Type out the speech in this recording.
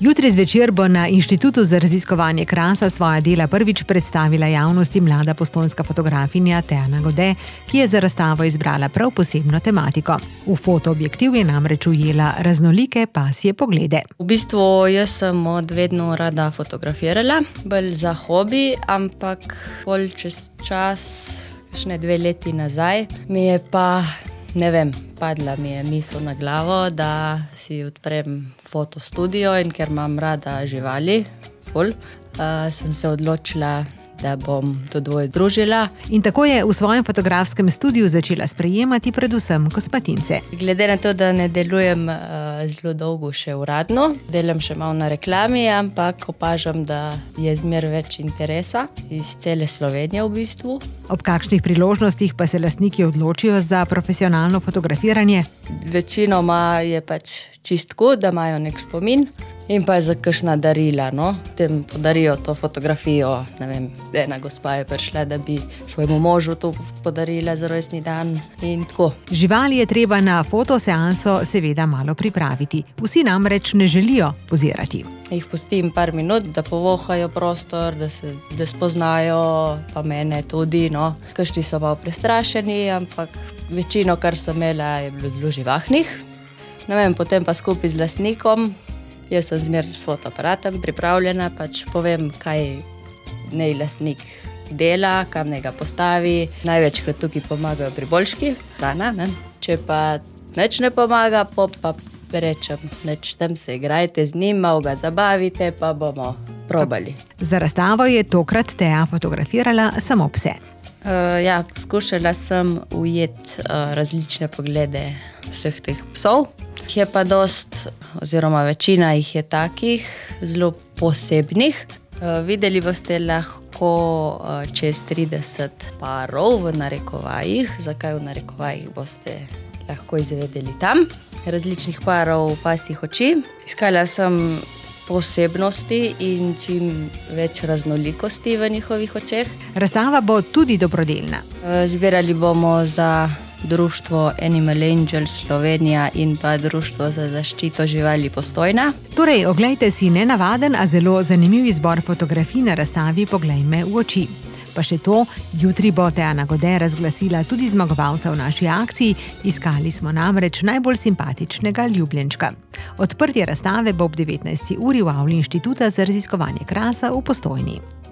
Jutri zvečer bo na Inštitutu za raziskovanje krasa svoja dela prvič predstavila javnosti mlada postojnska fotografinja Teja Nagode, ki je za razstavo izbrala prav posebno tematiko. V fotoobjektiv je namreč ujela raznolike pasje poglede. V bistvu jaz sem od vedno rada fotografirala, bolj za hobi, ampak bolj čez čas, kakšne 2 leti nazaj, mi je pa, padla mi je misel na glavo, da si odprem fotostudio in ker imam rada živali, sem se odločila, da bom to dvoje družila. In tako je v svojem fotografskem studiu začela sprejemati predvsem kosmatince. Glede na to, da ne delujem zelo dolgo še uradno, delam še malo na reklami, ampak opažam, da je zmer več interesa iz cele Slovenije v bistvu. Ob kakšnih priložnostih pa se lastniki odločijo za profesionalno fotografiranje? Večinoma je pač čistko, da imajo nek spomin in pa za kakšna darila, Tem podarijo to fotografijo, ena gospa je prišla, da bi svojemu možu to podarila za rojstni dan in tako. Živali je treba na fotoseanso seveda malo pripraviti. Vsi namreč ne želijo pozirati. Jih pustim par minut, da povohajo prostor, da spoznajo, pa mene tudi, Kakšni so malo prestrašeni, ampak večino, kar sem imela, je bilo zelo živahnih. Potem pa skupaj z lastnikom, jaz sem zmer s fotoaparatom pripravljena, pač povem, kaj naj lastnik dela, kam naj ga postavi. Največkrat tukaj pomagajo priboljški, hrana, Če pa nič ne pomaga, pa rečem, tam se igrajte z njim, malo ga zabavite, pa bomo probali. Za razstavo je tokrat Teja fotografirala samo pse. Poskušala sem ujeti različne poglede vseh teh psov. Je pa oziroma večina jih je takih, zelo posebnih. Videli boste lahko čez 30 parov v narekovajih. Zakaj v narekovajih, boste lahko izvedeli tam. Različnih parov pasjih oči. Iskala sem posebnosti in čim več raznolikosti v njihovih očeh. Razstava bo tudi dobrodelna. Zbirali bomo za Društvo Animal Angels Slovenija in pa Društvo za zaščito živali Postojna. Torej, oglejte si nenavaden, a zelo zanimiv izbor fotografij na razstavi Poglej me v oči. Pa še to, jutri bo Teja Nagode razglasila tudi zmagovalca v naši akciji. Iskali smo namreč najbolj simpatičnega ljubljenčka. Odprtje razstave bo ob 19. uri v avli Inštituta za raziskovanje krasa v Postojni.